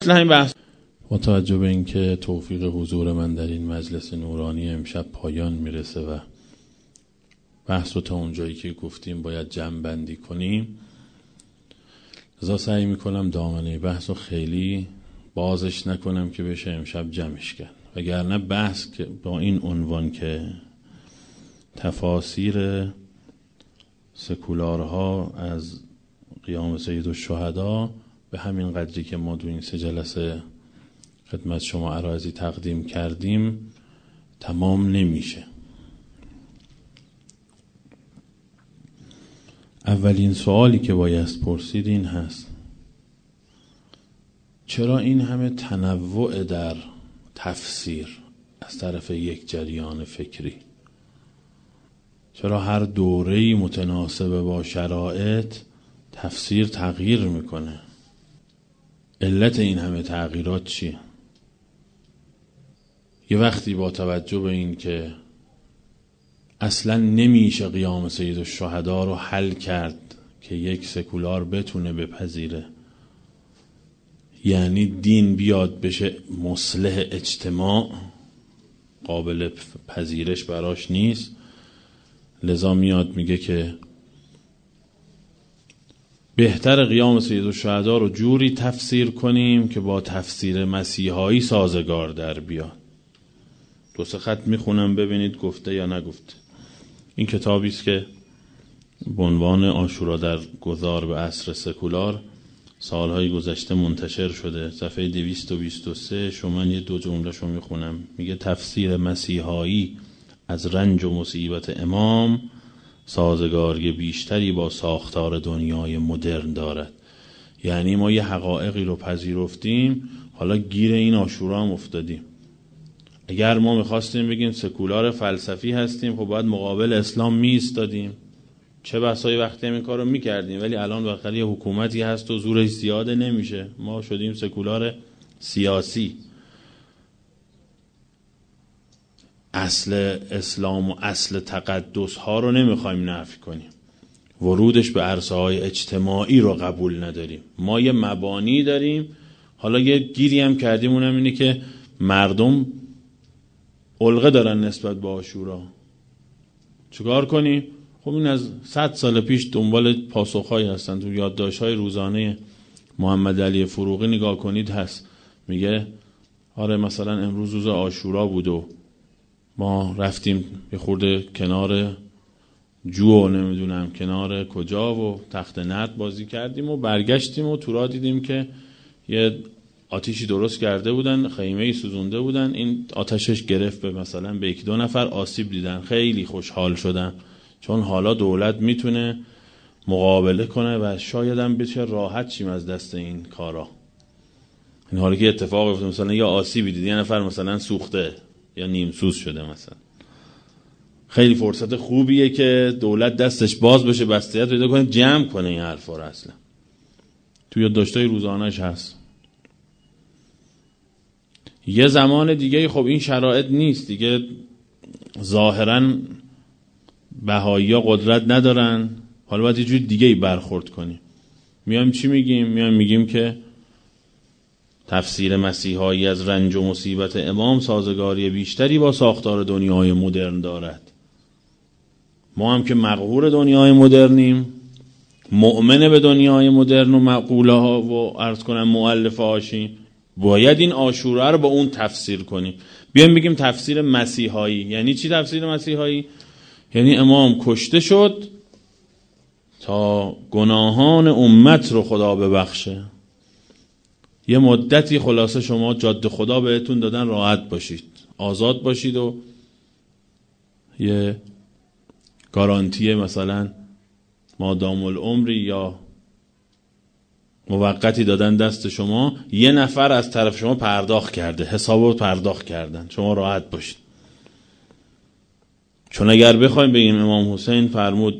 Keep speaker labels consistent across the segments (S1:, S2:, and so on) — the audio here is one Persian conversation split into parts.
S1: اصل همین بحث. با توجه به اینکه توفیق حضور من در این مجلس نورانی امشب پایان میرسه و بحث رو تا اونجایی که گفتیم باید جمع بندی کنیم، لذا سعی میکنم دامنه بحث رو خیلی بازش نکنم که بشه امشب جمعش کرد. وگرنه بحث که با این عنوان که تفاسیر سکولارها از قیام سید الشهدا به همین قدری که ما دو این 3 جلسه خدمت شما عرایضی تقدیم کردیم تمام نمیشه. اولین سوالی که باید پرسید این هست: چرا این همه تنوع در تفسیر از طرف یک جریان فکری؟ چرا هر دوره‌ای متناسب با شرایط تفسیر تغییر میکنه؟ علت این همه تغییرات چیه؟ یه وقتی با توجه به این که اصلا نمیشه قیام سید الشهدا رو حل کرد که یک سکولار بتونه بپذیره، یعنی دین بیاد بشه مصلح اجتماع، قابل پذیرش براش نیست، لذا میاد میگه که بهتر قیام سید الشهدا رو جوری تفسیر کنیم که با تفسیر مسیحایی سازگار در بیاد. 2 خط میخونم ببینید گفته یا نگفته. این کتابی است که به عنوان عاشورا در گذار به عصر سکولار سالهای گذشته منتشر شده. صفحه 223 شما من 2 جمله شو میخونم. میگه تفسیر مسیحایی از رنج و مصیبت امام سازگاری بیشتری با ساختار دنیای مدرن دارد. یعنی ما یه حقایقی رو پذیرفتیم، حالا گیر این عاشورا هم افتادیم. اگر ما میخواستیم بگیم سکولار فلسفی هستیم، خب باید مقابل اسلام میایستادیم. چه بسای وقتی این کارو میکردیم، ولی الان واقعا یه حکومتی هست و زورش زیاده نمیشه، ما شدیم سکولار سیاسی. اصل اسلام و اصل تقدس ها رو نمیخوایم نفی کنیم، ورودش به عرصه های اجتماعی رو قبول نداریم. ما یه مبانی داریم، حالا یه گیری هم کردیم، اونم اینه که مردم علقه دارن نسبت به عاشورا. چیکار کنیم؟ خب این از 100 سال پیش دنبال پاسخهایی هستن. تو یادداشت‌های روزانه محمد علی فروغی نگاه کنید هست، میگه آره مثلا امروز روز عاشورا بود و ما رفتیم یه خورده کنار جو نمیدونم کنار کجا و تخت نرد بازی کردیم و برگشتیم و تو راه دیدیم که یه آتیشی درست کرده بودن، خیمه‌ای سوزونده بودن، این آتشش گرفت به مثلا به 1-2 نفر آسیب دیدن، خیلی خوشحال شدن چون حالا دولت میتونه مقابله کنه و شاید هم بشه راحت شیم از دست این کارا. این حالی که اتفاق افتاد مثلا یا آسیبی دید، یه نفر مثلا سوخته یا نیم سوز شده، مثلا خیلی فرصت خوبیه که دولت دستش باز بشه، بستیت پیدا کنه، جمع کنه این حرفا رو. اصلا توی یادداشت‌های روزانه‌اش هست. یه زمان دیگه خب این شرایط نیست دیگه، ظاهراً بهایی‌ها قدرت ندارن، حالا باید یه جور دیگه برخورد کنیم. میایم چی میگیم؟ میگیم که تفسیر مسیحایی از رنج و مصیبت امام سازگاری بیشتری با ساختار دنیای مدرن دارد. ما هم که مقهور دنیای مدرنیم، مؤمن به دنیای مدرن و مقوله ها و عرض کنم مؤلفه هاشیم، باید این عاشورا رو با اون تفسیر کنیم. بیایم بگیم تفسیر مسیحایی. یعنی چی تفسیر مسیحایی؟ یعنی امام کشته شد تا گناهان امت رو خدا ببخشه. یه مدتی خلاصه شما جاده خدا بهتون دادن، راحت باشید، آزاد باشید و یه گارانتی مثلا مادام العمری یا موقتی دادن دست شما، یه نفر از طرف شما پرداخت کرده، حسابو پرداخت کردن، شما راحت باشید. چون اگر بخوایم بگیم امام حسین فرمود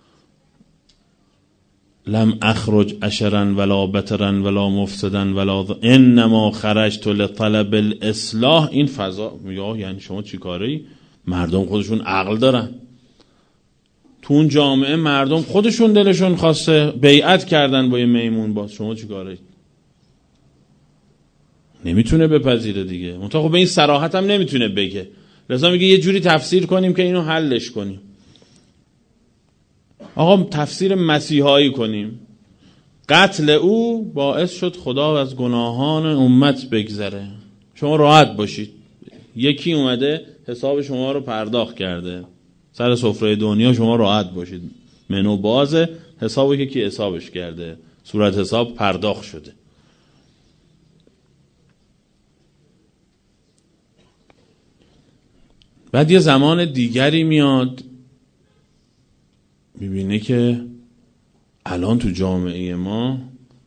S1: لم اخرج اشرا ولا بترا ولا مفسدا ولا انما خرجت لطلب الاصلاح، این فضا میگه یعنی شما چی کاری؟ مردم خودشون عقل دارن، تو اون جامعه مردم خودشون دلشون خواسته بیعت کردن با یه میمون باز، شما چی کاری؟ نمیتونه بپذیره دیگه. منتها خب به این صراحت هم نمیتونه بگه، لذا میگه یه جوری تفسیر کنیم که اینو حلش کنیم. آقا تفسیر مسیحایی کنیم، قتل او باعث شد خدا از گناهان امت بگذره، شما راحت باشید. یکی اومده حساب شما رو پرداخت کرده، سر سفره دنیا شما راحت باشید، منو بازه، حسابی که کی حسابش کرده، صورت حساب پرداخت شده. بعد یه زمان دیگری میاد میبینه که الان تو جامعه ما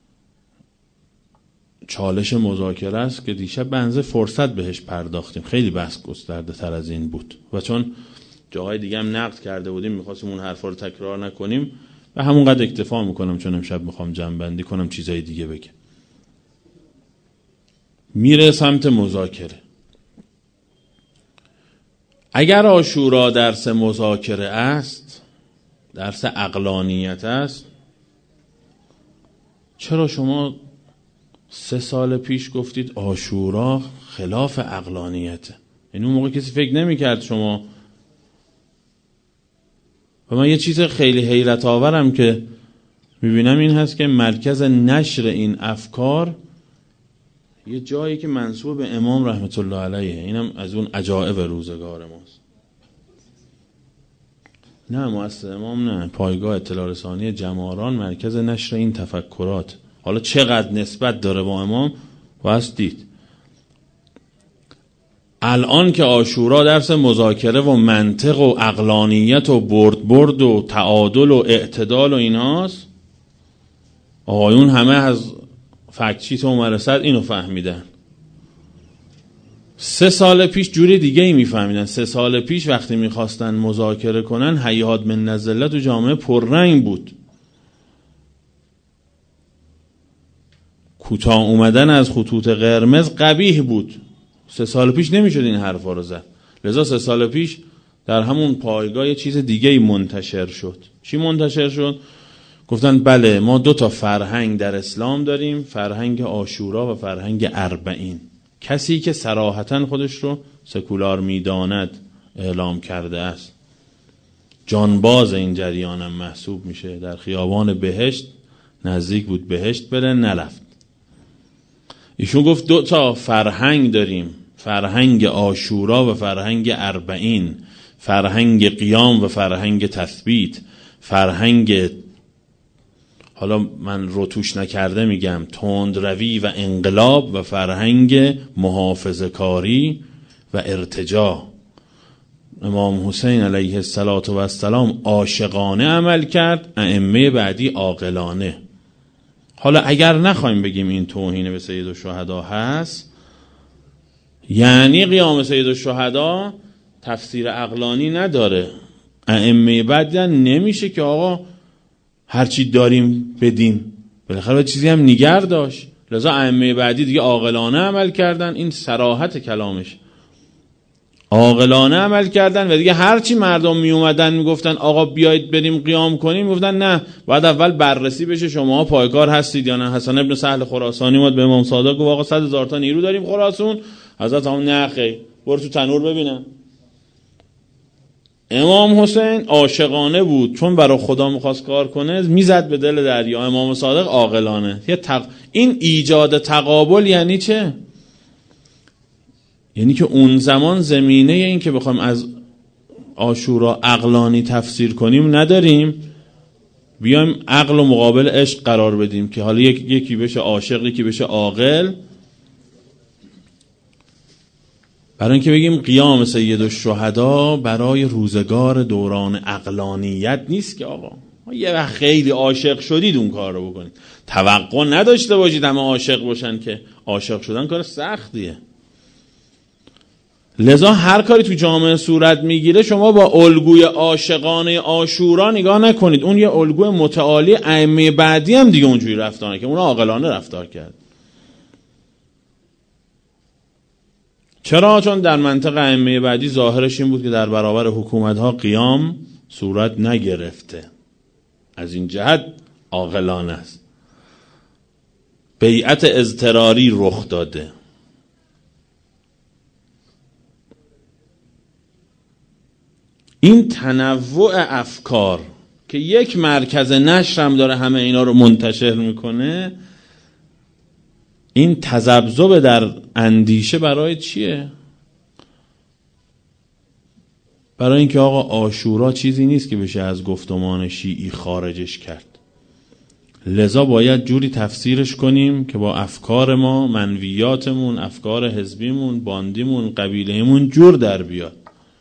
S1: چالش مذاکره است که دیشب بنزه فرصت بهش پرداختیم، خیلی بحث گسترده تر از این بود و چون جاهای دیگه هم نقد کرده بودیم میخواستیم اون حرفا رو تکرار نکنیم و همونقدر اکتفا میکنم، چون امشب میخوام جمع‌بندی کنم چیزای دیگه بگم. میره سمت مذاکره. اگر عاشورا درس مذاکره است، درس عقلانیت است، چرا شما 3 سال پیش گفتید عاشورا خلاف عقلانیته؟ یعنی اون موقع کسی فکر نمی کرد شما. و من یه چیز خیلی حیرت آورم که میبینم این هست که مرکز نشر این افکار یه جایی که منسوب به امام رحمت الله علیه، اینم از اون عجائب روزگار ماست. نه مؤسسه امام نه، پایگاه اطلاع رسانی جماران مرکز نشر این تفکرات. حالا چقدر نسبت داره با امام واسه دید. الان که عاشورا درس مذاکره و منطق و عقلانیت و برد و تعادل و اعتدال و ایناست، آقایون همه از فکت‌شیت و مرصد اینو فهمیدن. 3 سال پیش جوری دیگه ای میفهمیدن. 3 سال پیش وقتی میخواستن مذاکره کنن، هیهات من نزله تو جامعه پررنگ بود. کوتاه اومدن از خطوط قرمز قبیح بود. 3 سال پیش نمیشد این حرفا رو زد. لذا 3 سال پیش در همون پایگاه یه چیز دیگه ای منتشر شد. چی منتشر شد؟ گفتن بله ما 2 تا فرهنگ در اسلام داریم، فرهنگ عاشورا و فرهنگ اربعین. کسی که صراحتاً خودش رو سکولار میداند اعلام کرده است، جانباز این جریانم محسوب میشه. در خیابان بهشت نزدیک بود بهشت بره، نرفت. ایشون گفت 2 تا فرهنگ داریم، فرهنگ عاشورا و فرهنگ اربعین، فرهنگ قیام و فرهنگ تثبیت، فرهنگ، حالا من روتوش نکرده میگم، تندروی و انقلاب و فرهنگ محافظه‌کاری و ارتجاع. امام حسین علیه السلام عاشقانه عمل کرد، ائمه بعدی عاقلانه. حالا اگر نخوایم بگیم این توهین به سید الشهدا هست، یعنی قیام سید الشهدا تفسیر عقلانی نداره. ائمه بعدی نمیشه که آقا هرچی داریم بدیم، بالاخره باید چیزی هم نگر داشت. لذا ائمه بعدی دیگه عاقلانه عمل کردن، این صراحت کلامش، عاقلانه عمل کردن و دیگه هرچی مردم می اومدن میگفتن آقا بیایید بریم قیام کنیم، میگفتن نه، باید اول بررسی بشه شما پایکار هستید یا نه. حسن ابن سهل خراسانی اومد به امام صادق گفت آقا 100,000 تا نیرو داریم خراسان. حضرت هم نه خیر، برو تو تنور ببینم. امام حسین عاشقانه بود، چون برای خدا میخواست کار کنه میزد به دل دریا. امام صادق عاقلانه. این ایجاد تقابل یعنی چه؟ یعنی که اون زمان زمینه این که بخوایم از عاشورا عقلانی تفسیر کنیم نداریم، بیایم عقل و مقابل عشق قرار بدیم که حالا یکی بشه عاشق یکی بشه عاقل، برای اینکه بگیم قیام سید الشهدا برای روزگار دوران عقلانیت نیست که آقا یه وقت خیلی عاشق شدید اون کار رو بکنید. توقع نداشته باشید همه عاشق باشن، که عاشق شدن کار سختیه. لذا هر کاری تو جامعه صورت میگیره شما با الگوی عاشقانه عاشورا نگاه نکنید. اون یه الگوی متعالی ائمه بعدی هم دیگه اونجوری رفتار که اون عاقلانه رفتار کرد. چرا؟ چون در منطق ائمه بعدی ظاهرش این بود که در برابر حکومت‌ها قیام صورت نگرفته، از این جهت عاقلانه است. بیعت اضطراری رخ داده. این تنوع افکار که یک مرکز نشر هم داره همه اینا رو منتشر میکنه، این تذبذب در اندیشه برای چیه؟ برای اینکه آقا عاشورا چیزی نیست که بشه از گفتمان شیعی خارجش کرد. لذا باید جوری تفسیرش کنیم که با افکار ما، منویاتمون، افکار حزبیمون، باندیمون، قبیلهمون جور در بیاد.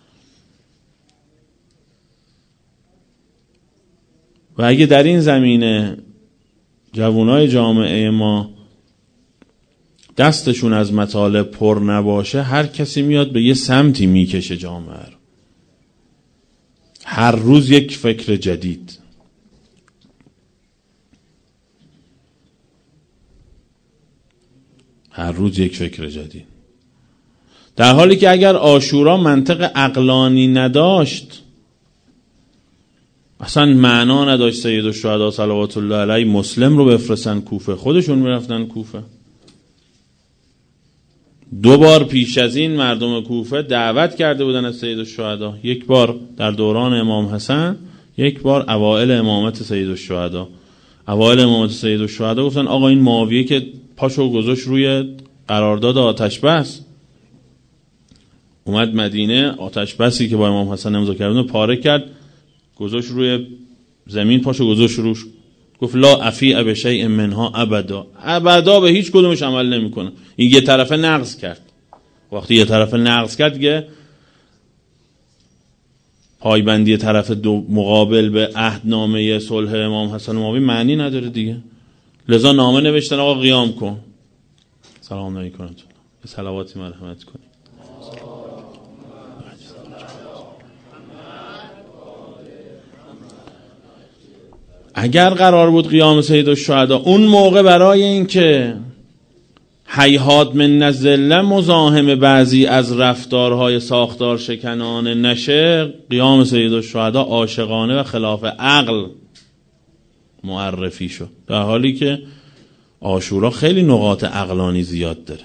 S1: و اگه در این زمینه جوانای جامعه ما دستشون از مطالب پر نباشه، هر کسی میاد به یه سمتی میکشه جامعه رو. هر روز یک فکر جدید. هر روز یک فکر جدید. در حالی که اگر عاشورا منطق عقلانی نداشت، اصلا معنا نداشت سید الشهدا صلوات الله علیه مسلم رو بفرستن کوفه، خودشون میرفتن کوفه. 2 بار پیش از این مردم کوفه دعوت کرده بودن از سید الشهدا، 1 بار در دوران امام حسن، 1 بار اوائل امامت سید الشهدا. اوائل امامت سید الشهدا گفتن آقا این معاویه که پاشو گذاشت روی قرارداد آتش بس، اومد مدینه، آتش بسی که با امام حسن امضا کردن پاره کرد، گذاشت روی زمین، پاشو گذاشت روش، گفت لا افیع بشیء منها ابدا، ابدا به هیچ کدومش عمل نمیکنه. این یه طرفه نقض کرد. وقتی یه طرفه نقض کرد دیگه پایبندی طرف دو مقابل به عهدنامه صلح امام حسن و معاویه معنی نداره دیگه. لذا نامه نوشتن آقا قیام کن. سلام علیکم. به صلواتی مرحمت کنید. اگر قرار بود قیام سید الشهدا اون موقع برای این که هیهات من الذله مزاحم بعضی از رفتارهای ساختار شکنانه نشه، قیام سید الشهدا عاشقانه و خلاف عقل معرفی شد، در حالی که عاشورا خیلی نقاط عقلانی زیاد داره.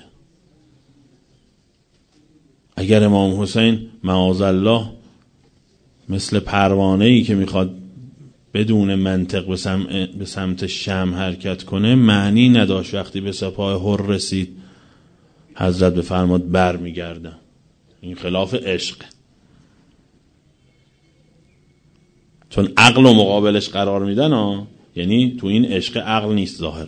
S1: اگر امام حسین معاذالله مثل پروانه‌ای که میخواد بدون منطق به سمت شم حرکت کنه، معنی نداشت وقتی به سپاه حر رسید حضرت بفرماد بر میگردم. این خلاف عشق، چون عقل و مقابلش قرار میدن یعنی تو این عشق عقل نیست ظاهر.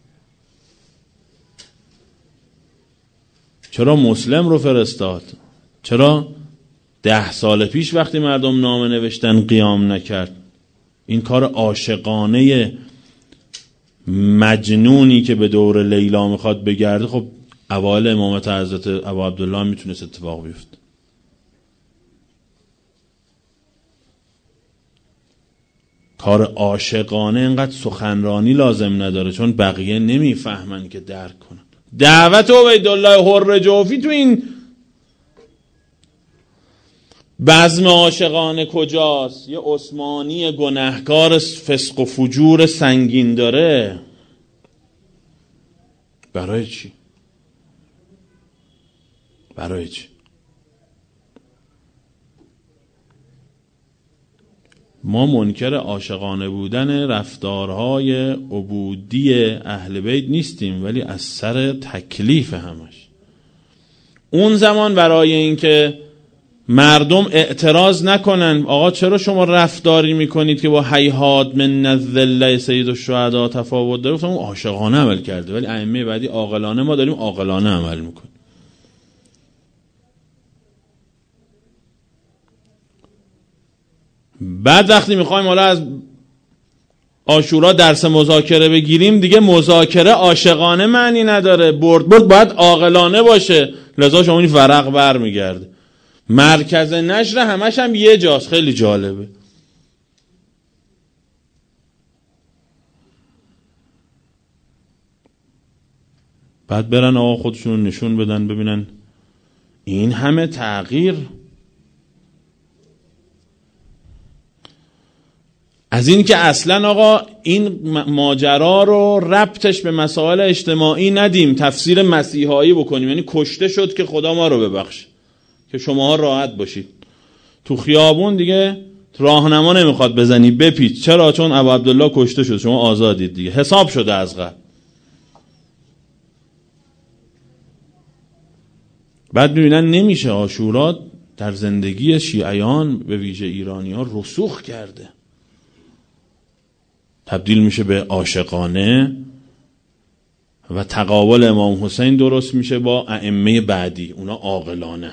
S1: چرا مسلم رو فرستاد؟ چرا 10 سال پیش وقتی مردم نامه نوشتن قیام نکرد؟ این کار عاشقانه مجنونی که به دور لیلا میخواد بگرده، خب اوایل امامت حضرت ابا عبدالله میتونست اتفاق بیفته. کار عاشقانه اینقدر سخنرانی لازم نداره، چون بقیه نمیفهمن که درک کنن. دعوت عبیدالله حر جوفی تو این بزم عاشقانه کجاست؟ یه عثمانی گناهکار فسق و فجور سنگین داره. برای چی؟ برای چی؟ ما منکر عاشقانه بودن رفتارهای عبودی اهل بیت نیستیم، ولی از سر تکلیف همش. اون زمان برای اینکه مردم اعتراض نکنن آقا چرا شما رفتاری میکنید که با هیهات من الذله سید الشهدا تفاوت داره، گفتم اون عاشقانه عمل کرده، ولی ائمه بعدی عاقلانه، ما داریم عاقلانه عمل میکنیم. بعد وقتی میخوایم حالا از عاشورا درس مذاکره بگیریم، دیگه مذاکره عاشقانه معنی نداره، برد باید عاقلانه باشه. لذا شما این ورق بر میگرده. مرکز نشر همش هم یه جاست. خیلی جالبه. بعد برن آقا خودشون نشون بدن ببینن این همه تغییر از این که اصلا آقا این ماجرا رو ربطش به مسائل اجتماعی ندیم، تفسیر مسیحایی بکنیم، یعنی کشته شد که خدا ما رو ببخشه که شماها راحت باشید. تو خیابون دیگه راهنما نمیخواد بزنی بپیچ. چرا؟ چون ابو عبدالله کشته شد، شما آزادید دیگه، حساب شده از قبل. بعد میبینن نمیشه، عاشورا در زندگی شیعیان به ویژه ایرانی‌ها رسوخ کرده، تبدیل میشه به عاشقانه و تقابل امام حسین درست میشه با ائمه بعدی، اونا عاقلانه.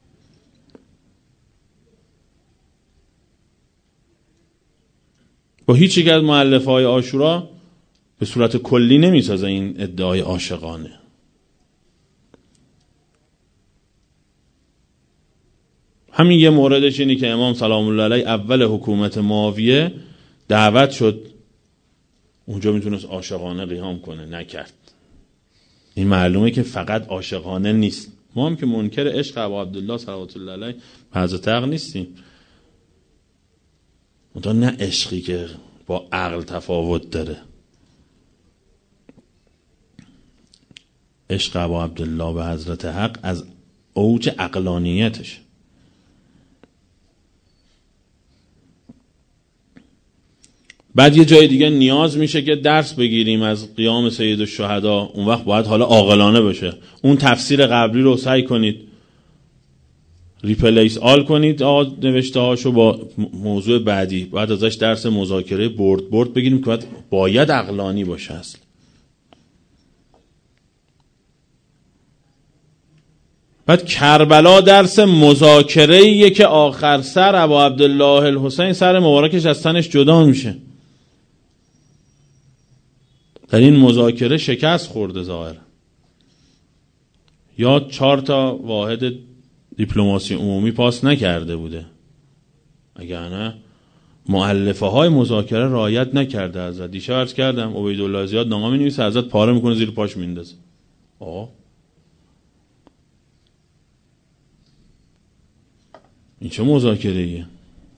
S1: با هیچ یک از مؤلفه‌های عاشورا به صورت کلی نمیسازه این ادعای عاشقانه. همین یه موردش اینه که امام سلام الله علیه اول حکومت معاویه دعوت شد، اونجا میتونست عاشقانه قیام کنه، نکرد. این معلومه که فقط عاشقانه نیست. ما هم که منکر عشق ابو عبدالله صلوات الله علیه حضرت حق نیستیم، اونجا نه عشقی که با عقل تفاوت داره. عشق ابو عبدالله به حضرت حق از اوج عقلانیتش. بعد یه جای دیگه نیاز میشه که درس بگیریم از قیام سید الشهدا، اون وقت باید حالا عاقلانه بشه. اون تفسیر قبلی رو سعی کنید ریپلیس آل کنید نوشته هاشو با موضوع بعدی، بعد ازش درس مذاکره برد بگیریم که باید عقلانی باشه. اصلا بعد کربلا درس مذاکره‌ایه که آخر سر ابو عبدالله الحسین سر مبارکش از تنش جدا میشه. در این مذاکره شکست خورده ظاهر، یا 4 تا واحد دیپلماسی عمومی پاس نکرده بوده، اگر نه مؤلفه های مذاکره رعایت نکرده. حضرت دیشب عرض کردم عبیدالله زیاد نامه می‌نویسه، حضرت پاره میکنه زیر پاش میندازه. این چه مذاکره ایه؟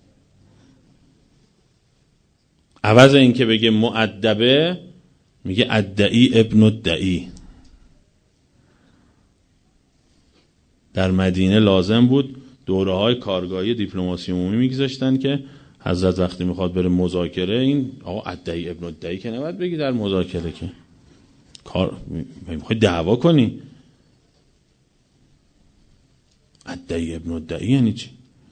S1: عوض این که بگه مؤدبه میگه ادعی ابن الدعی. در مدینه لازم بود دوره‌های کارگاهی دیپلماسی عمومی میگذاشتن که حضرت وقتی میخواد بره مذاکره، این آقا ادعی ابن الدعی که نباید بگی در مذاکره، که کار میخوای دعوا کنی. ادعی ابن الدعی یعنی چی؟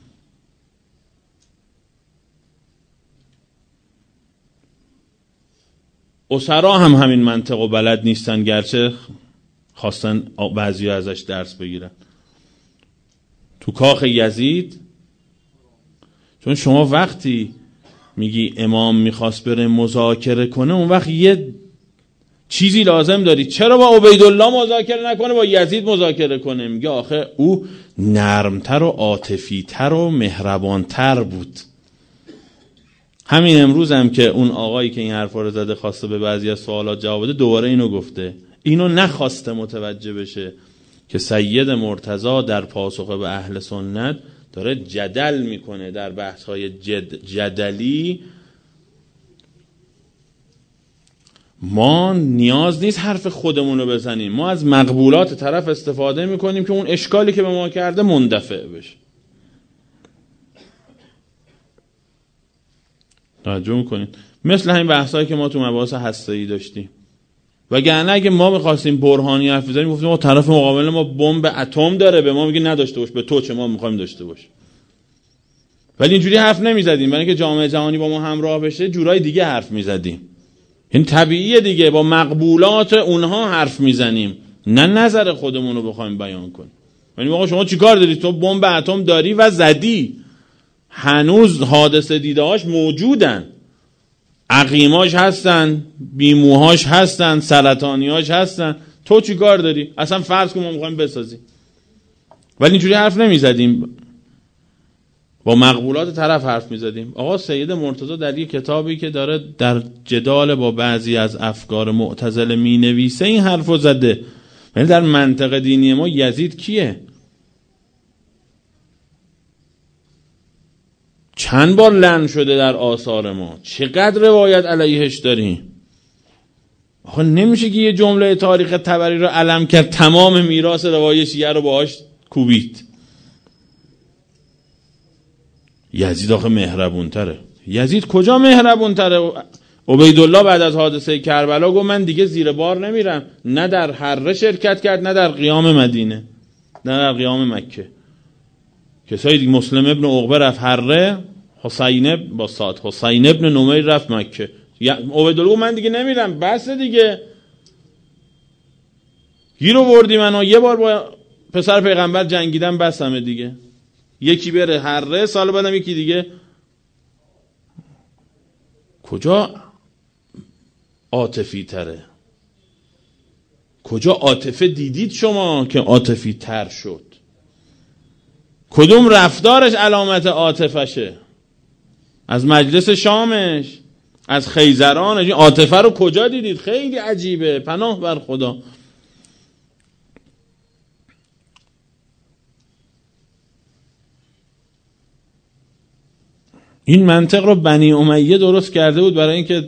S1: اسرا هم همین منطق و بلد نیستن، گرچه خواستن بعضی ازش درس بگیرن. تو کاخ یزید، چون شما وقتی میگی امام میخواست بره مذاکره کنه، اون وقت یه چیزی لازم داری. چرا با عبیدالله مذاکره نکنه، با یزید مذاکره کنه؟ میگه آخه او نرمتر و عاطفی‌تر و مهربانتر بود. همین امروز هم که اون آقایی که این حرفا رو زده خواسته به بعضی از سوالات جواب بده، دوباره اینو گفته. اینو نخواسته متوجه بشه که سید مرتضی در پاسخ به اهل سنت داره جدل میکنه در بحث‌های جدلی. ما نیاز نیست حرف خودمون رو بزنیم، ما از مقبولات طرف استفاده میکنیم که اون اشکالی که به ما کرده مندفع بشه. توجه میکنید؟ مثل همین بحثایی که ما تو مباحث هسته‌ای داشتیم. وگرنه اگه ما می‌خواستیم برهانی حرف بزنیم، گفتیم ما طرف مقابل ما بمب اتم داره، به ما میگه نداشته باش، به تو چه، ما می‌خوایم داشته باش. ولی اینجوری حرف نمی‌زدیم، برای اینکه جامعه جهانی با ما همراه بشه جورای دیگه حرف می‌زدیم. این طبیعیه دیگه، با مقبولات اونها حرف می‌زنیم، نه نظر خودمون رو بخوایم بیان کنیم. یعنی آقا شما چیکار داری؟ تو بمب اتم داری و زدی. هنوز حادثه دیده‌هاش موجودن، عقیماش هستن، بیموهاش هستن، سرطانیاش هستن. تو چی کار داری؟ اصلا فرض کن ما میخوایم بسازیم. ولی اینجوری حرف نمیزدیم، با مقبولات طرف حرف میزدیم. آقا سید مرتضی در یک کتابی که داره در جدال با بعضی از افکار معتزله مینویسه این حرفو زده. یعنی در منطق دینی ما یزید کیه؟ چند بار لعن شده در آثار ما، چقدر روایت علیهش داریم. آخه نمیشه که یه جمله تاریخ طبری رو علم کرد، تمام میراث روایت شیعه رو باهاش کوبید. یزید آخه مهربون تره. یزید کجا مهربون تره؟ عبیدالله بعد از حادثه کربلا گفت من دیگه زیر بار نمیرم. نه در حره شرکت کرد، نه در قیام مدینه، نه در قیام مکه. کسایی دیگه، مسلم ابن عقبه رفت حره، حسین ابن نمیر رفت مکه. عبیدالله گفت من دیگه نمیرم، بس دیگه، گیر آوردی منو، یه بار با پسر پیغمبر جنگیدم بسمه دیگه. یکی بره حره، سال بعدم یکی دیگه. کجا عاطفی تره؟ کجا عاطفه دیدید شما که عاطفی تر شد؟ کدوم رفتارش علامت عاطفشه؟ از مجلس شامش، از خیزرانش، عاطفه رو کجا دیدید؟ خیلی عجیبه، پناه بر خدا. این منطق رو بنی امیه درست کرده بود برای اینکه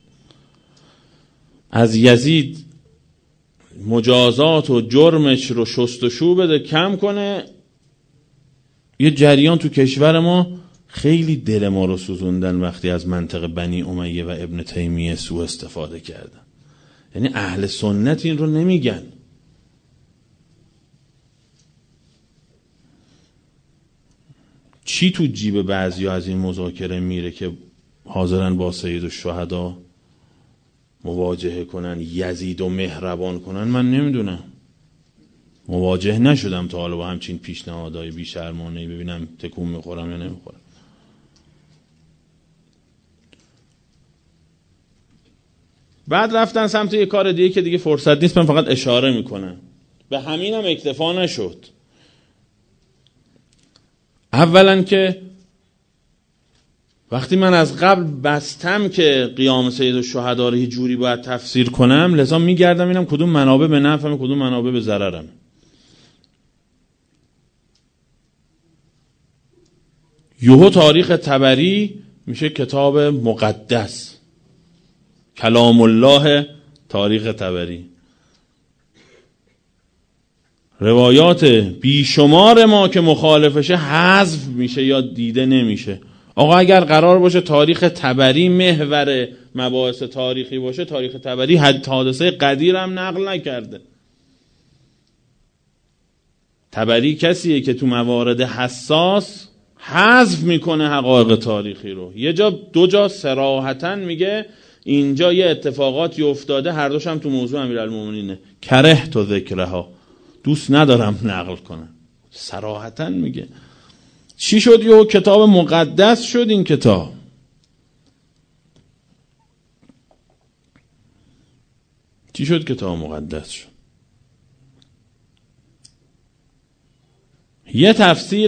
S1: از یزید مجازات و جرمش رو شستشو بده، کم کنه. یه جریان تو کشور ما خیلی دل ما رو سوزوندن وقتی از منطق بنی امیه و ابن تیمیه سوء استفاده کردن. یعنی اهل سنت این رو نمیگن. چی تو جیب بعضی از این مذاکره میره که حاضرن با سید الشهدا مواجهه کنن، یزید و مهربان کنن؟ من نمیدونم، مواجه نشدم تا حالا با همچین پیشنهادهای بی‌شرمانه‌ای، ببینم تکون میخورم یا نمیخورم. بعد رفتن سمت یه کار دیگه که دیگه فرصت نیست، من فقط اشاره میکنم. به همین هم اکتفا نشد. اولا که وقتی من از قبل بستم که قیام سید الشهدا رو یه جوری باید تفسیر کنم، لذا میگردم اینم کدوم منابع به نفعم، کدوم منابع به ضررم. یهو تاریخ طبری میشه کتاب مقدس، کلام الله تاریخ طبری. روایات بیشمار ما که مخالفشه حذف میشه یا دیده نمیشه. آقا اگر قرار باشه تاریخ طبری محور مباحث تاریخی باشه، تاریخ طبری حادثه قدیر هم نقل نکرده. طبری کسیه که تو موارد حساس حذف میکنه حقایق تاریخی رو. یه جا دو جا صراحتاً میگه اینجا یه اتفاقاتی افتاده، هر دوش هم تو موضوع امیرالمومنینه، کرهت ذکرها، دوست ندارم نقل کنم. صراحتاً میگه. چی شد؟ یه کتاب مقدس شد این کتاب. چی شد کتاب مقدس شد؟ یه تفسیر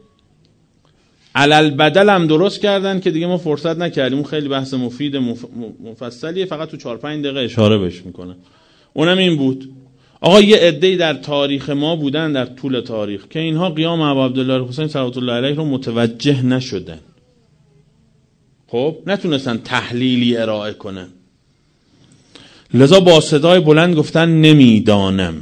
S1: علل بدل هم درست کردن که دیگه ما فرصت نکردیم، اون خیلی بحث مفید مفصلیه، فقط تو 4-5 دقیقه اشاره بهش میکنم. اونم این بود آقا یه عده‌ای در تاریخ ما بودن، در طول تاریخ، که اینها قیام ابا عبدالله حسین صلوات الله علیه رو متوجه نشدن. خب نتونستن تحلیلی ارائه کنن، لذا با صدای بلند گفتن نمیدانم.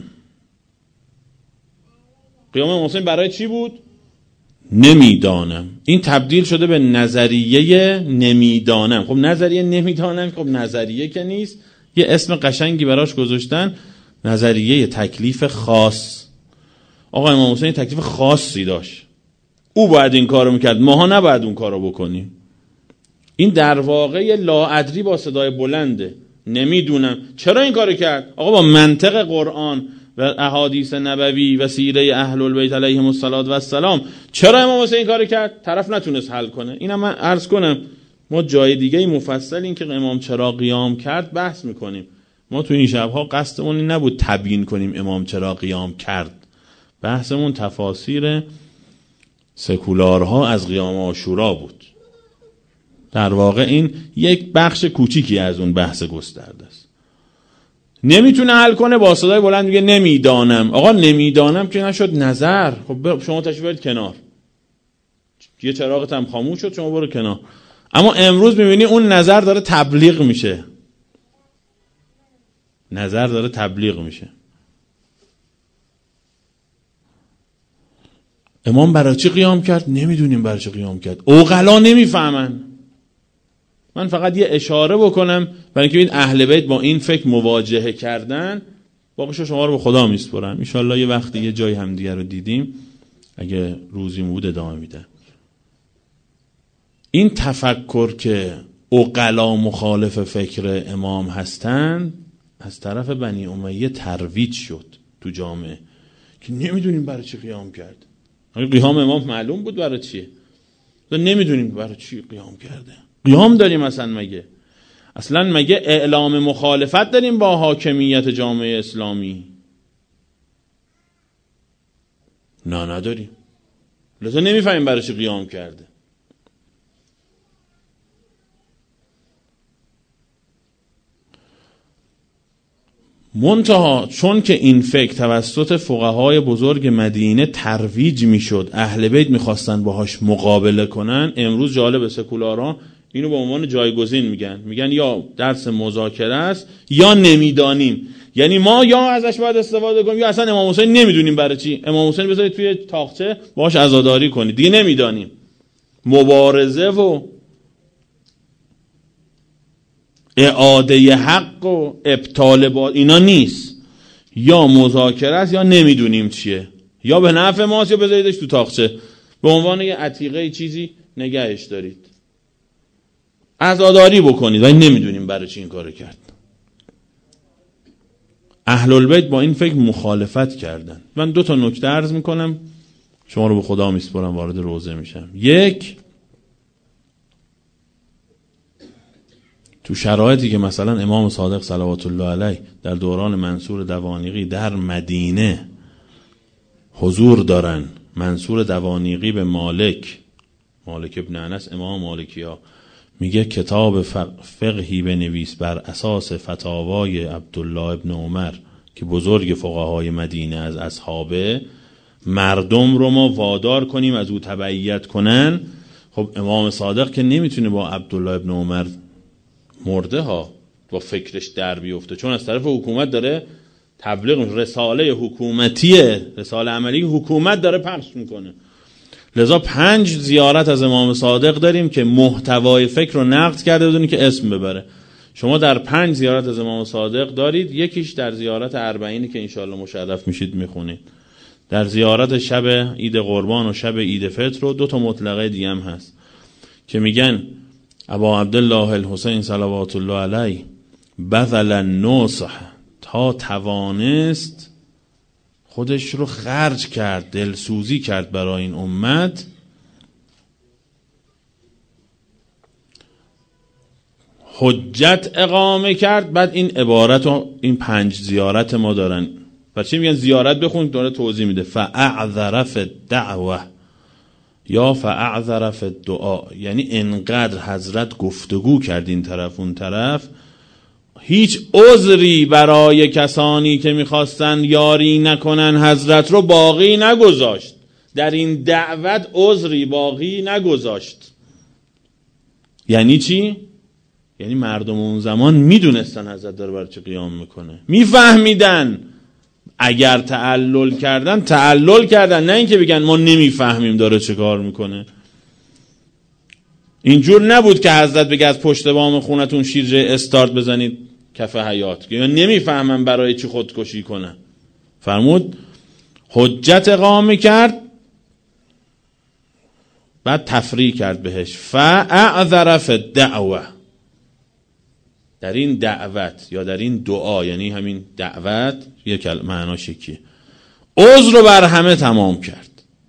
S1: قیام حسین برای چی بود؟ نمیدانم. این تبدیل شده به نظریه نمیدانم. خب نظریه نمیدانم، خب نظریه که نیست، یه اسم قشنگی براش گذاشتن، نظریه تکلیف خاص. آقا امام حسین تکلیف خاصی داشت، او باید این کارو میکرد، ماها نباید اون کارو بکنیم. این در واقع لاادری با صدای بلنده. نمیدونم چرا این کارو کرد. آقا با منطق قرآن و احادیث نبوی و سیره اهل البیت علیهم السلام چرا امام حسین این کارو کرد؟ طرف نتونست حل کنه. اینم من عرض کنم، ما جای دیگه مفصل این که امام چرا قیام کرد بحث میکنیم. ما تو این شبها قصدمون این نبود تبیین کنیم امام چرا قیام کرد. بحثمون تفاسیر سکولارها از قیام عاشورا بود. در واقع این یک بخش کوچیکی از اون بحث گسترده است. نمیتونه حل کنه، با صدای بلند میگه نمیدانم. آقا نمیدانم که نشد نظر. خب شما تشریف برید کنار، یه چراغت هم خاموش شد، شما برو کنار. اما امروز میبینی اون نظر داره تبلیغ میشه. نظر داره تبلیغ میشه. امام برای چی قیام کرد؟ نمیدونیم برای چی قیام کرد. عقلا نمیفهمن. من فقط یه اشاره بکنم برای اینکه این اهل بیت با این فکر مواجهه کردن. باقیشو شما رو به خدا میسپرم. ان شاءالله یه وقتی یه جای همدیگه رو دیدیم، اگه روزی بود ادامه میدم. این تفکر که عقلا مخالف فکر امام هستن از طرف بنی امیه ترویج شد تو جامعه که نمیدونیم برای چی قیام کرد. قیام امام معلوم بود برای چیه، نمیدونیم برای چی قیام کرده. قیام داریم اصلا مگه اعلام مخالفت داریم با حاکمیت جامعه اسلامی؟ نه نداریم. لذا نمیفهمیم برای چی قیام کرده. منتها چون که این فکر توسط فقهای بزرگ مدینه ترویج میشد، اهل بیت میخواستن باهاش مقابله کنن. امروز جالب سکولارها اینو به عنوان جایگزین میگن یا درس مذاکره است یا نمیدانیم. یعنی ما یا ازش باید استفاده کنیم یا اصلا امام حسین نمیدونیم برای چی. امام حسین بذارید توی تاقچه باهاش عزاداری کنید، دیگه نمیدانیم. مبارزه و اعاده حق و ابطال با اینا نیست. یا مذاکره است یا نمیدونیم چیه، یا به نفع ماست یا بذاریدش تو تاقچه به عنوان یه عتیقه چیزی نگهش دارید، عزاداری بکنید ولی نمیدونیم برای چی این کارو کرد. اهل البیت با این فکر مخالفت کردن. من 2 نکته عرض میکنم، شما رو به خدا میسپارم، وارد روزه میشم. یک، تو شرایطی که مثلا امام صادق صلوات الله علیه در دوران منصور دوانیقی در مدینه حضور دارن، منصور دوانیقی به مالک ابن انس امام مالکی ها میگه کتاب فقهی بنویس بر اساس فتاوای عبدالله ابن عمر که بزرگ فقهای مدینه از اصحابه، مردم رو ما وادار کنیم از او تبعیت کنن. خب امام صادق که نمیتونه با عبدالله ابن عمر مرده ها با فکرش در بیفته، چون از طرف حکومت داره تبلیغ، رساله حکومتیه، رساله عملی حکومت داره پخش میکنه. لذا 5 زیارت از امام صادق داریم که محتوای فکر رو نقد کرده بدونی که اسم ببره. شما در 5 زیارت از امام صادق دارید، یکیش در زیارت 40 که انشاءالله مشرف میشید میخونید، در زیارت شب عید قربان و شب عید فطر و 2 مطلقه دیگه هم هست که میگن ابا عبدالله الحسین صلوات الله علیه بذل النصح، تا توانست خودش رو خرج کرد، دلسوزی کرد برای این امت، حجت اقامه کرد. بعد این عبارت و این 5 زیارت ما دارن. برای چی میگن زیارت؟ بخون داره توضیح میده. فاعذر فی الدعوه یا فاعذر فی الدعاء، یعنی انقدر حضرت گفتگو کرد این طرف اون طرف، هیچ عذری برای کسانی که میخواستن یاری نکنن حضرت رو باقی نگذاشت. در این دعوت عذری باقی نگذاشت. یعنی چی؟ یعنی مردم اون زمان میدونستن حضرت داره برای چه قیام میکنه، میفهمیدن. اگر تعلل کردن، نه اینکه بگن ما نمیفهمیم داره چه کار میکنه. اینجور نبود که حضرت بگه از پشت بام خونتون شیرجه استارت بزنید کف حیات، یا نمیفهمم برای چی خودکشی کنه. فرمود حجت اقامه کرد، بعد تفریح کرد بهش. فاعذر فی الدعوه، در این دعوت یا در این دعا، یعنی همین دعوت یک معناش یکیه، عذر رو بر همه تمام کرد.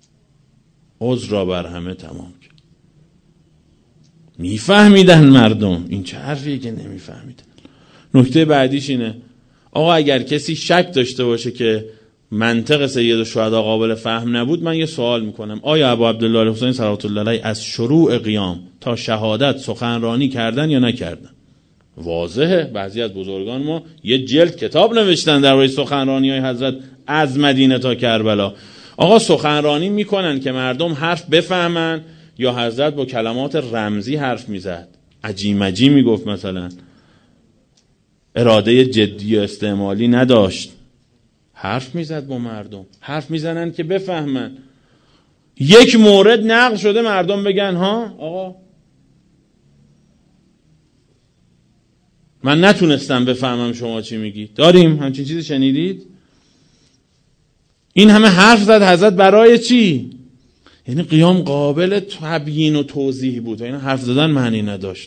S1: میفهمیدن مردم، این چه حرفیه که نمیفهمیدن. نکته بعدیش اینه آقا اگر کسی شک داشته باشه که منطق سید الشهدا قابل فهم نبود، من یه سوال میکنم، آیا ابا عبدالله الحسین صلوات الله علیه از شروع قیام تا شهادت سخنرانی کردن یا نکردن؟ واضحه. بعضی از بزرگان ما یه جلد کتاب نوشتن درباره سخنرانی های حضرت از مدینه تا کربلا. آقا سخنرانی میکنن که مردم حرف بفهمن یا حضرت با کلمات رمزی حرف میزد، عجیمجی میگفت، مثلا اراده جدی و استعمالی نداشت، حرف میزد با مردم، حرف میزنن که بفهمن. یک مورد نقل شده مردم بگن ها آقا من نتونستم بفهمم شما چی میگید؟ داریم همچین چیزی شنیدید؟ این همه حرف زد حضرت برای چی؟ یعنی قیام قابل تبیین و توضیح بود و این حرف زدن معنی نداشت.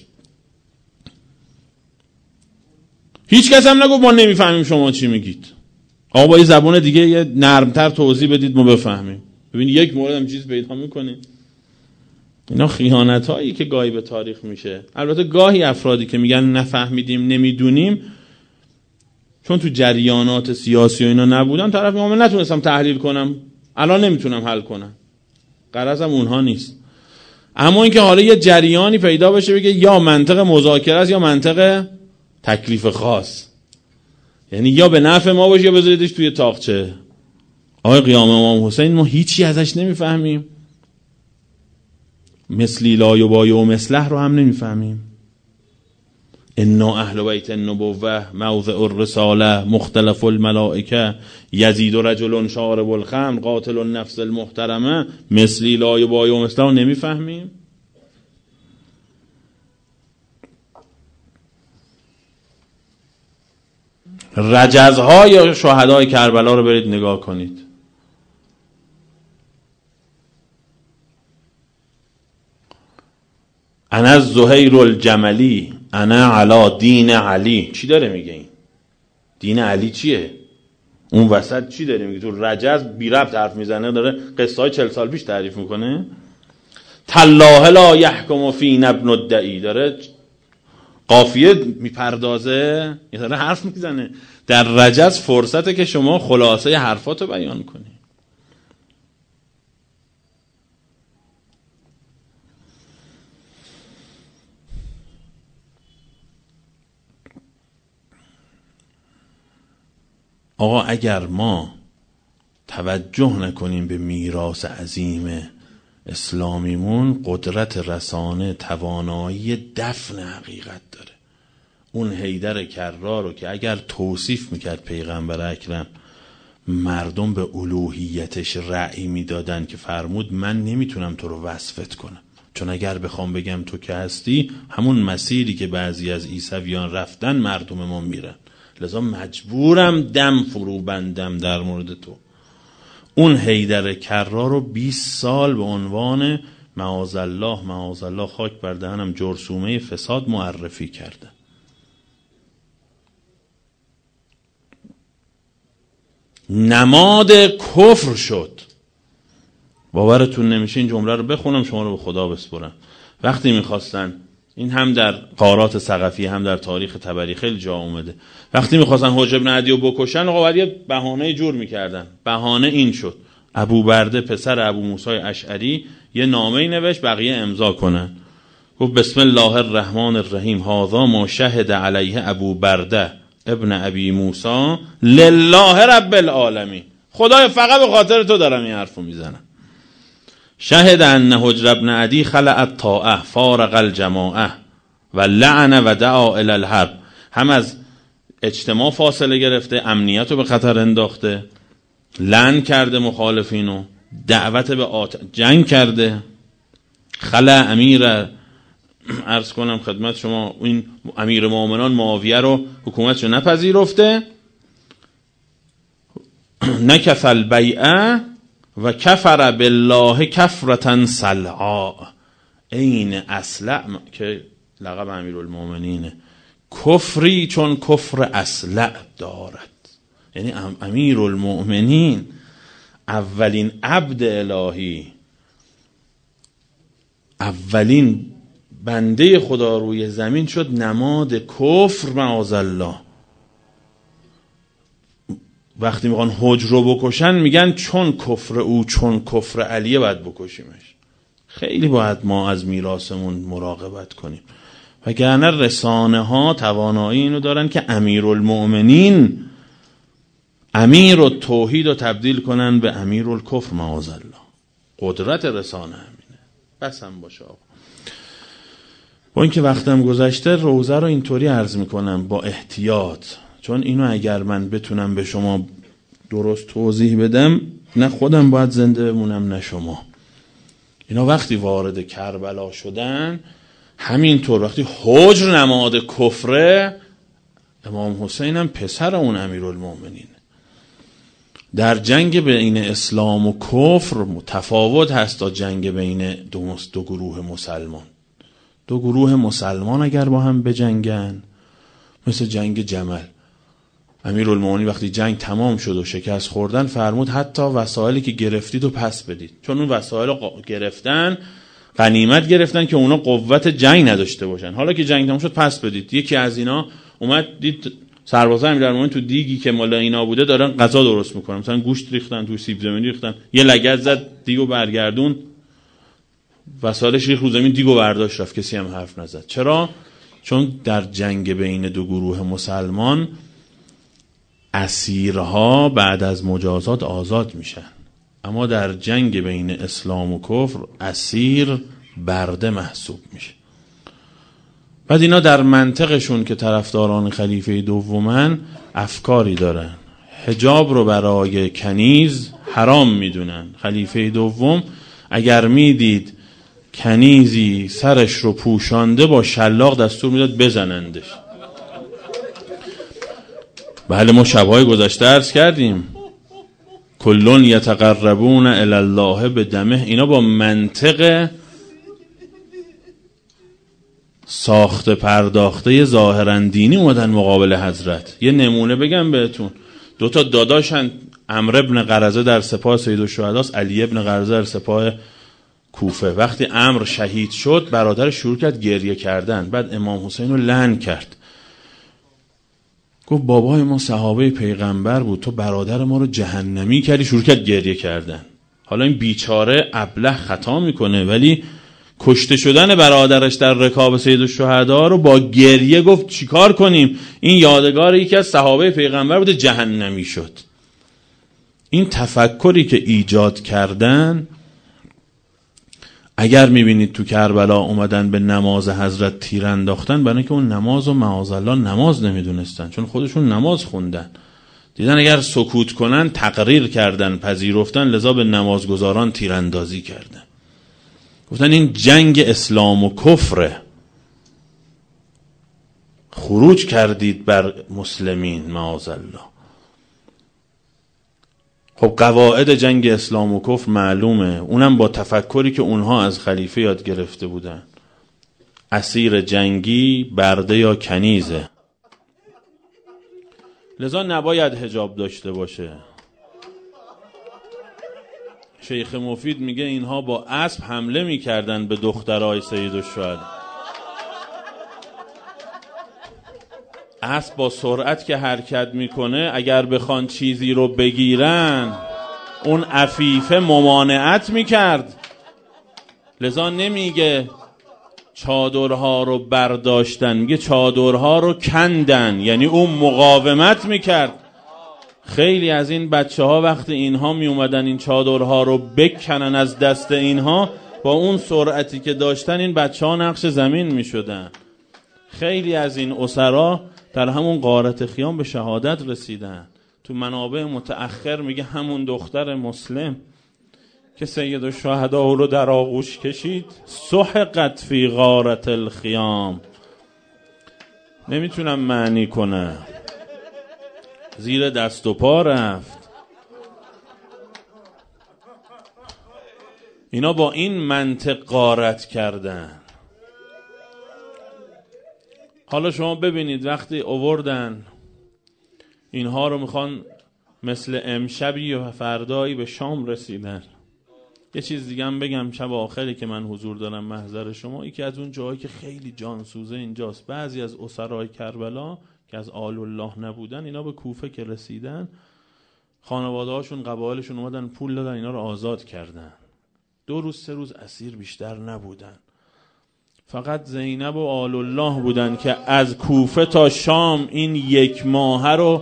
S1: هیچ کس هم نگفت ما نمیفهمیم شما چی میگید، آقا با یه زبان دیگه یه نرمتر توضیح بدید ما بفهمیم. ببین یک مورد هم چیز پیدا میکنه. اینا خیانت هایی که گاهی به تاریخ میشه. البته گاهی افرادی که میگن نفهمیدیم نمیدونیم چون تو جریانات سیاسی و اینا نبودن، طرف میگه من نتونستم تحلیل کنم الان نمیتونم حل کنم. غرضم اونها نیست. اما اینکه حالا یه جریانی پیدا بشه بگه یا منطق مذاکره است یا منطق تکلیف خاص، یعنی یا به نفع ما باشه یا بذاریدش توی تاقچه. آقای قیام امام حسین ما هیچی ازش نمیفهمیم، مثلی لا یبایع و مثله رو هم نمیفهمیم. انا اهل بیت النبوه موضع الرساله مختلف الملائکه یزید رجل شارب الخمر قاتل النفس المحترمه، مثلی لا یبایع و مثله رو نمیفهمیم. رجزهای شهدای کربلا رو برید نگاه کنید. انا زهیر الجملی انا علی دین علی. چی داره میگه این؟ دین علی چیه؟ اون وسط چی داره میگه؟ تو رجز بی ربط حرف میزنه، داره قصه های 40 سال پیش تعریف میکنه. تالله لا یحکم فینا ابن الدعی، داره قافیه میپردازه، داره حرف میزنه. در رجز فرصته که شما خلاصه حرفاتو بیان کنی. آقا اگر ما توجه نکنیم به میراث عظیم اسلامیمون، قدرت رسانه توانایی دفن حقیقت داره. اون حیدر کرار رو که اگر توصیف میکرد پیغمبر اکرم، مردم به الوهیتش رأی میدادن که فرمود من نمیتونم تو رو وصفت کنم، چون اگر بخوام بگم تو که هستی همون مسیری که بعضی از عیسویان رفتن مردم ما میرن، لذا مجبورم دم فرو بندم در مورد تو. اون حیدر کرار رو 20 سال به عنوان معاذالله خاک بر دهنم جرثومه فساد معرفی کرده. نماد کفر شد. باورتون نمیشه این جمله رو بخونم شما رو به خدا بسپرم. وقتی میخواستن، این هم در قارات ثقفی هم در تاریخ طبری خیلی جا اومده، وقتی میخواستن حجر بن عدی رو بکشن، آقا بعد یه بهانه جور میکردن. بهانه این شد ابو برده پسر ابو موسی اشعری یه نامه‌ای نوشت بقیه امضا کنن. گفت بسم الله الرحمن الرحیم هذا ما شهد علیه ابو برده ابن ابی موسی لله رب العالمین. خدای فقط به خاطر تو دارم این حرفو میزنم. شهد ان حجر ابن عدی خلع الطاعه فارق الجماعه و لعن و دعا الی الحرب. هم از اجتماع فاصله گرفته، امنیت رو به خطر انداخته، لعن کرده مخالفینو، دعوت به جنگ کرده. خلع امیر، عرض کنم خدمت شما، این امیر مومنان معاویه رو حکومتش رو نپذیرفته، نکث البیعه و کفر بالله کفرة صلعا. این اصلع که لقب امیرالمومنینه، کفری چون کفر اصلع دارد. یعنی امیرالمومنین اولین عبد الهی، اولین بنده خدا روی زمین شد، نماد کفر معاذالله. وقتی میخوان حجر رو بکشن میگن چون کفر او چون کفر علیه باید بکشیمش. خیلی باید ما از میراثمون مراقبت کنیم، وگرنه رسانه ها توانایی اینو دارن که امیرالمؤمنین امیر التوحید رو تبدیل کنن به امیر الکفر معاذالله. قدرت رسانه همینه. بس هم باشه آقا. با اینکه وقتم گذشته، روزه رو اینطوری عرض میکنم با احتیاط، چون اینو اگر من بتونم به شما درست توضیح بدم، نه خودم باید زنده بمونم نه شما. اینا وقتی وارد کربلا شدن، همینطور وقتی حجر نماد کفره، امام حسین هم پسر اون امیرالمومنین. در جنگ بین اسلام و کفر تفاوت هست تا جنگ بین دو گروه مسلمان. دو گروه مسلمان اگر با هم بجنگن، مثل جنگ جمل، امیرالمومنین وقتی جنگ تمام شد و شکست خوردن فرمود حتی وسایلی که گرفتید رو پس بدید، چون اون وسایل گرفتن غنیمت گرفتن که اونا قوت جنگ نداشته باشن، حالا که جنگ تمام شد پس بدید. یکی از اینا اومد دید سربازا امیرالمومنین تو دیگی که مال اینا بوده دارن غذا درست میکنن، مثلا گوشت ریختن تو، سیب زمینی ریختن، یه لگد زد دیگو برگردون، وسایلش ریخت رو زمین، دیگو برداشت رفت، کسی هم حرف نزد. چرا؟ چون در جنگ بین دو گروه مسلمان اسیرها بعد از مجازات آزاد میشن، اما در جنگ بین اسلام و کفر اسیر برده محسوب میشه. بعد اینا در منطقشون که طرفداران خلیفه دومن افکاری دارن، حجاب رو برای کنیز حرام میدونن. خلیفه دوم اگر میدید کنیزی سرش رو پوشانده با شلاق دستور میداد بزنندش. بله ما شبهای گذشته عرض کردیم کلون یتقربون الی الله بدمه، اینا با منطق ساخته پرداخته ظاهرا دینی اومدن مقابل حضرت. یه نمونه بگم بهتون، دوتا داداشن، عمرو ابن قرظه در سپاه سیدالشهداست، علی ابن قرظه در سپاه کوفه. وقتی عمرو شهید شد برادر شروع کرد گریه کردن، بعد امام حسین رو لعن کرد، گفت بابای ما صحابه پیغمبر بود، تو برادر ما رو جهنمی کردی. شروع کرد گریه کردن. حالا این بیچاره ابله خطا میکنه، ولی کشته شدن برادرش در رکاب سیدالشهدا رو با گریه گفت چیکار کنیم، این یادگار یکی از صحابه پیغمبر بوده جهنمی شد. این تفکری که ایجاد کردن، اگر میبینید تو کربلا اومدن به نماز حضرت تیر انداختن، برای اینکه اون نماز و معاذالله نماز نمیدونستن، چون خودشون نماز خوندن، دیدن اگر سکوت کنن تقریر کردن، پذیرفتن، لذا به نمازگزاران تیراندازی کردن. گفتن این جنگ اسلام و کفره، خروج کردید بر مسلمین معاذالله. خب قواعد جنگ اسلام و کفر معلومه، اونم با تفکری که اونها از خلیفه یاد گرفته بودن. اسیر جنگی برده یا کنیزه، لذا نباید حجاب داشته باشه. شیخ مفید میگه اینها با اسب حمله میکردن به دخترای سیدالشهدا. اسب با سرعت که حرکت میکنه اگر بخوان چیزی رو بگیرن اون عفیفه ممانعت میکرد، لذا نمیگه چادرها رو برداشتن، میگه چادرها رو کندن، یعنی اون مقاومت میکرد. خیلی از این بچه ها وقتی اینها می اومدن این چادرها رو بکنن از دست اینها، با اون سرعتی که داشتن این بچه ها نقش زمین می شدن. خیلی از این اسرا در همون غارت خیام به شهادت رسیدن. تو منابع متأخر میگه همون دختر مسلم که سیدالشهدا رو در آغوش کشید، سحقت فی غارت الخیام. نمیتونم معنی کنم، زیر دست و پا رفت. اینا با این منطق غارت کردن. حالا شما ببینید وقتی آوردن اینها رو میخوان مثل امشبی و فردایی به شام رسیدن. یه چیز دیگه هم بگم، شب آخری که من حضور دارم محضر شما، یکی از اون جاهایی که خیلی جانسوزه اینجاست. بعضی از اسرای کربلا که از آل الله نبودن، اینا به کوفه که رسیدن خانواده هاشون قبایلشون اومدن پول دادن اینا رو آزاد کردن. 2 روز 3 روز اسیر بیشتر نبودن. فقط زینب و آل الله بودن که از کوفه تا شام این 1 ماه رو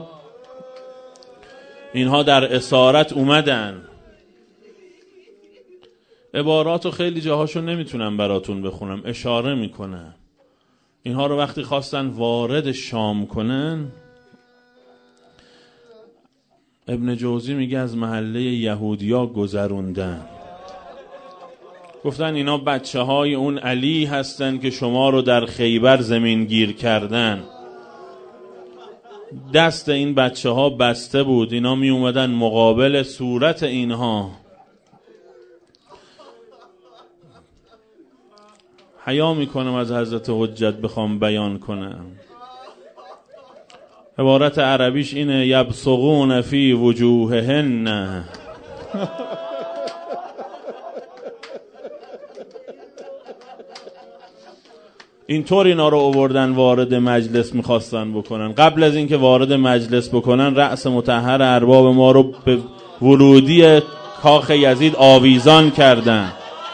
S1: اینها در اسارت اومدن. عباراتو خیلی جاهاشو نمیتونم براتون بخونم، اشاره میکنم. اینها رو وقتی خواستن وارد شام کنن، ابن جوزی میگه از محله یهودیا گذروندن. گفتن اینا بچه های اون علی هستن که شما رو در خیبر زمین گیر کردن. دست این بچه ها بسته بود، اینا می اومدن مقابل صورت اینها. حیا میکنم از حضرت حجت بخوام بیان کنم. عبارت عربیش اینه: یبصقون فی وجوههن. اینطور اینا رو آوردن وارد مجلس میخواستن بکنن. قبل از اینکه وارد مجلس بکنن رأس مطهر ارباب ما رو به ورودی کاخ یزید آویزان کردن،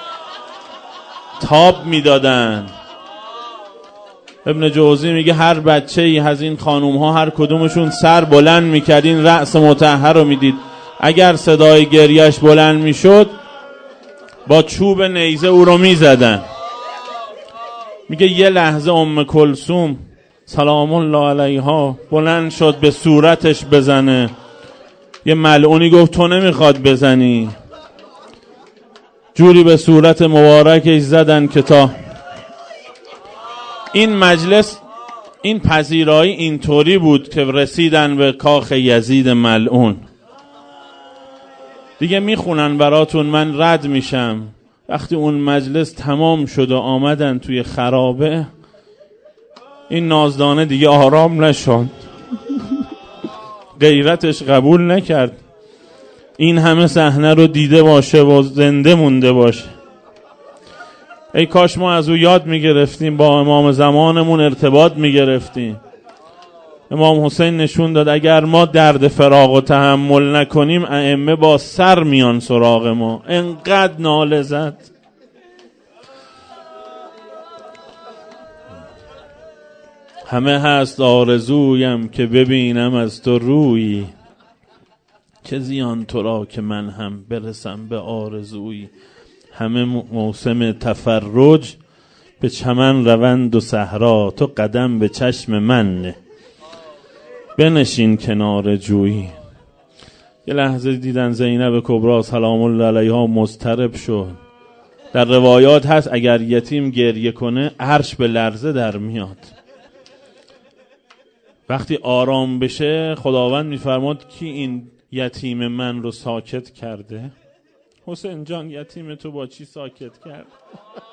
S1: تاب میدادن. ابن جوزی میگه هر بچه ای از این خانوم ها هر کدومشون سر بلند میکردین رأس مطهر رو میدید. اگر صدای گریش بلند میشد با چوب نیزه او رو میزدن. میگه یه لحظه ام کلثوم سلام الله علیها بلند شد به صورتش بزنه. یه ملعونی گفت تو نمیخواد بزنی. جوری به صورت مبارکش زدن که تا این مجلس، این پذیرایی اینطوری بود که رسیدن به کاخ یزید ملعون. دیگه میخونن براتون، من رد میشم. وقتی اون مجلس تمام شد و آمدن توی خرابه، این نازدانه دیگه آرام نشد. غیرتش قبول نکرد این همه صحنه رو دیده باشه و زنده مونده باشه. ای کاش ما از او یاد میگرفتیم، با امام زمانمون ارتباط میگرفتیم. امام حسین نشون داد اگر ما درد فراق و تحمل نکنیم ائمه با سر میان سراغ ما. انقدر ناله زد. همه هست آرزویم که ببینم از تو روی، چه زیان تو را که من هم برسم به آرزوی. همه موسم تفرج به چمن روند و صحرا، تو قدم به چشم من نه بنشین کنار جویی. یه لحظه دیدن زینب کبرا سلام الله علیها مضطرب شد. در روایات هست اگر یتیم گریه کنه عرش به لرزه در میاد. وقتی آرام بشه خداوند میفرماد کی این یتیم من رو ساکت کرده؟ حسین جان یتیم تو با چی ساکت کرد؟